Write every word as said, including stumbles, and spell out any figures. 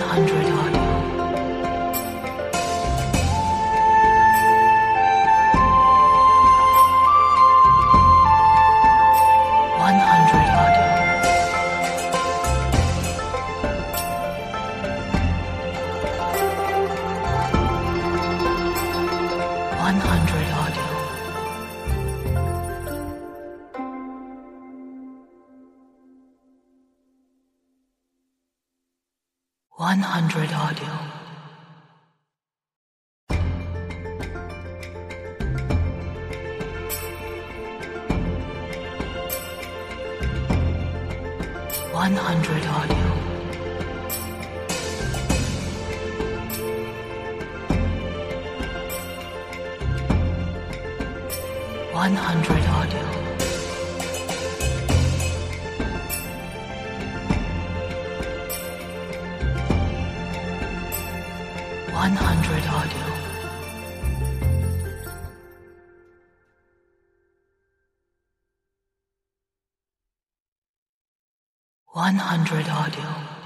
hundred audio. one hundred audio. one hundred audio. one hundred audio. one hundred audio. one hundred audio. one hundred audio. one hundred audio.